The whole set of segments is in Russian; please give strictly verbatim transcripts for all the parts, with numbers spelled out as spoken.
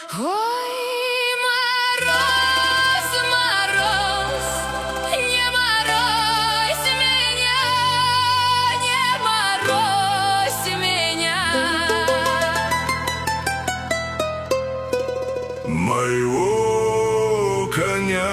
Ой, мороз, мороз, не морозь меня, не морозь меня. Моего коня.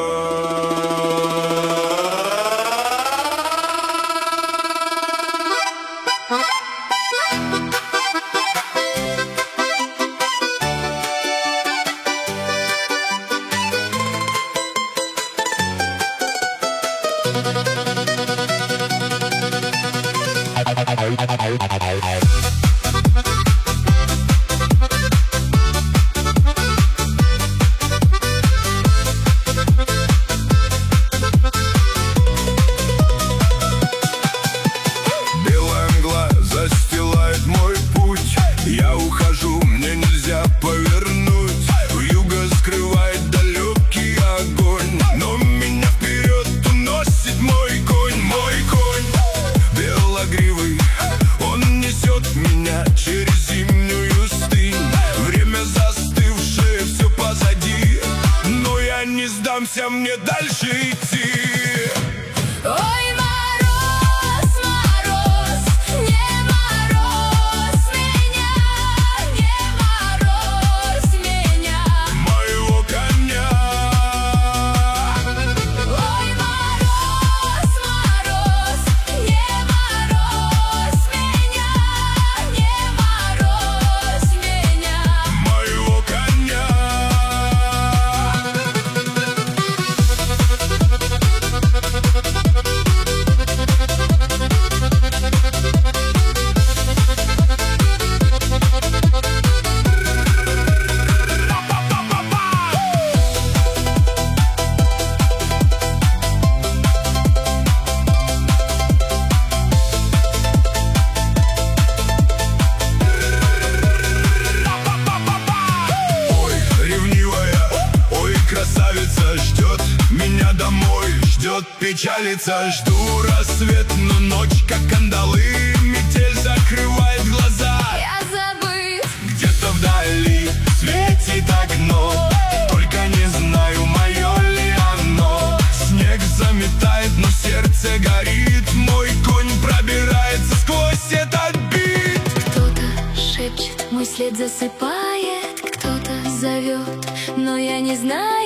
Белая мгла застилает мой путь. Я ухожу, мне нельзя повернуть. Вьюга скрывает далекий огонь, но меня вперед уносит мой конь, мой конь. Белогривый, он несет меня через зимнюю стынь. Время застывшее, все позади, но я не сдамся, мне дальше идти. Ой, мороз, мороз, не морозь меня, не морозь меня. Моего коня. Ой, мороз, мороз, не морозь меня, не морозь меня. Моего коня. Ой, ревнивая, ой, красавица, ждет меня домой, ждет, печалится. Жду рассвет, но ночь, как кандалы, метель закрывает глаза. Я забыт. Где-то вдали светит окно, только не знаю, мое ли оно. Снег заметает, но сердце горит. Мой конь пробирается сквозь этот бит. Кто-то шепчет, мой след засыпает, кто-то зовет, но я не знаю.